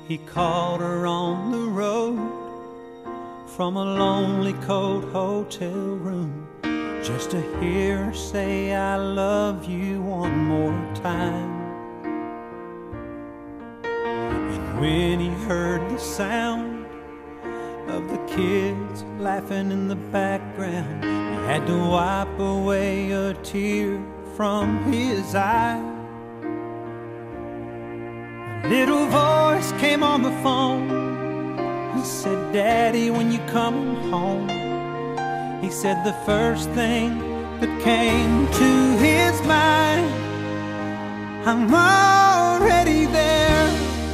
He called her on the road from a lonely, cold hotel room, just to hear her say, I love you one more time. And when he heard the sound of the kids laughing in the background, he had to wipe away a tear from his eye. A little voice came on the phone. He said, Daddy, when you coming home? He said the first thing that came to his mind, I'm already there.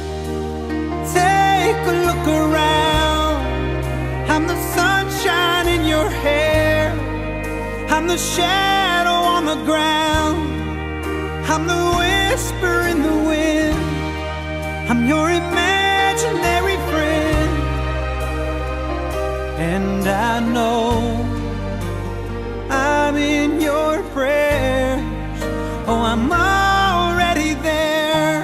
Take a look around. I'm the sunshine in your hair. I'm the shadow on the ground. I'm the whisper in the wind. I'm your imaginary friend. And I know I'm in your prayers. Oh, I'm already there.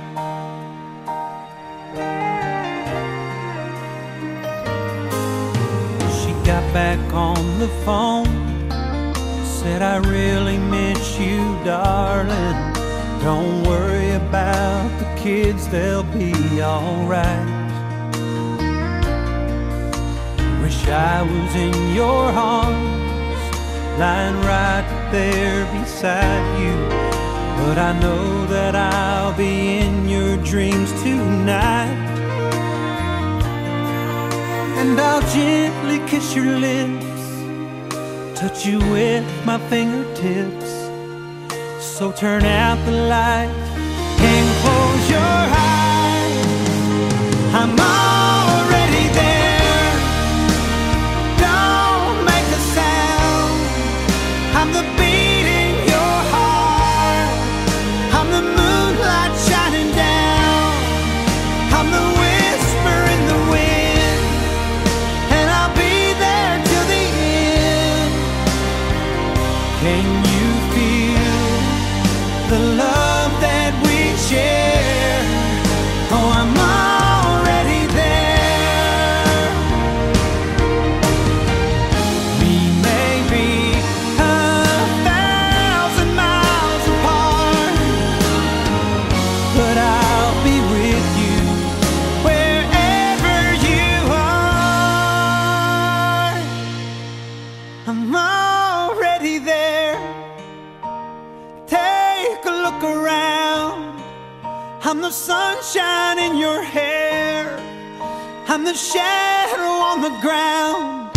She got back on the phone, said, I really miss you, darling. Don't worry about the kids, they'll be alright. Wish I was in your arms, lying right there beside you, but I know that I'll be in your dreams tonight. And I'll gently kiss your lips, touch you with my fingertips. So turn out the light and close your eyes. I'm already there. Don't make a sound. I'm the beat in your heart. I'm the moonlight shining down. I'm the whisper in the wind. And I'll be there till the end. Can you feel the love that we share? Oh, I'm already there. We may be 1,000 miles apart, but I'll be with you wherever you are. I'm already there. Take a look around. I'm the sunshine in your hair. I'm the shadow on the ground.